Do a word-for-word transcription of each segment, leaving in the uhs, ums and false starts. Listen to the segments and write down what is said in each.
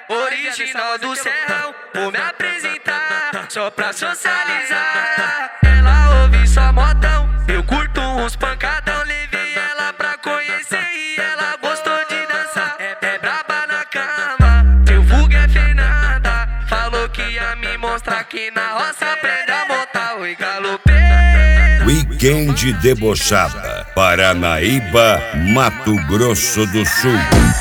original do Serrão. Vou me apresentar só pra socializar. Ela ouve só modão, eu curto uns pancadão. Levei ela pra conhecer e ela gostou de dançar. É, é braba na cama, teu vulgo é Fernanda. Falou que ia me mostrar que na roça aprende a montar. Oi, galopeira. Weekend Debochada, Paranaíba, Mato Grosso do Sul.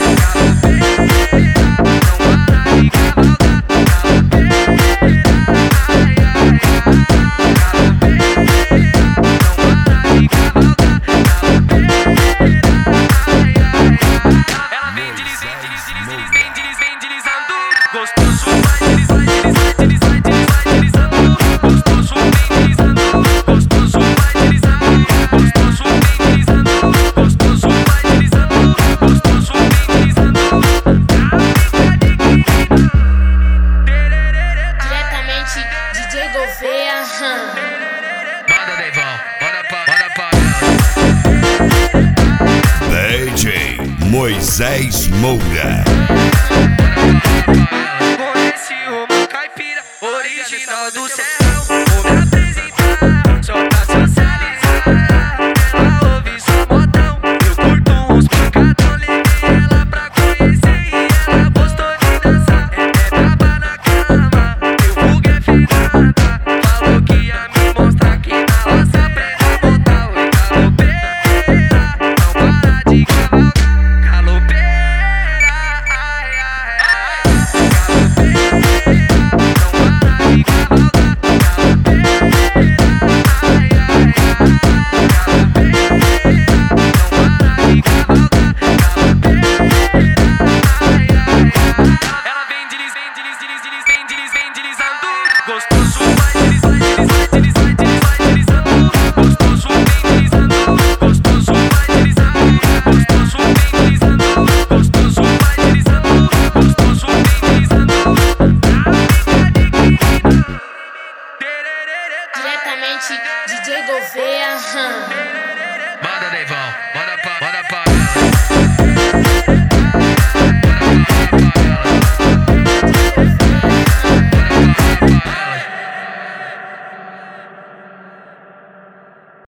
Ela vem deslizando, vem deslizando, gostoso vai deslizando, deslizando, deslizando, gostoso vem deslizando, gostoso vai deslizando, gostoso vem deslizando, gostoso vai deslizando, gostoso vem deslizando. Diretamente D J Gouveia. Manda, Deivão, manda pra, manda pra D J Moisés Moura. Conheci uma caipira, original do Serrão. Vou me apresentar só pra socializar. Ela ouve só modão, eu curto uns pancadão. Levei ela pra conhecer e ela gostou de dançar. É, é braba na cama, teu vulgo é Fernanda. Falou que ia me mostrar que na roça aprende a montar. Oi, galopeira, não para de cavalgar. Galopeira, ai, ai, ai. Galopeira, não para de cavalgar. Ela vem deslizando, vem deslizando, vem deslizando, gostoso vai deslizando, deslizando, deslizando, gostoso vem deslizando, gostoso vai deslizando, gostoso vem deslizando, gostoso vai deslizando, gostoso vem deslizando. Diretamente D J Gouveia. Manda, Deivão.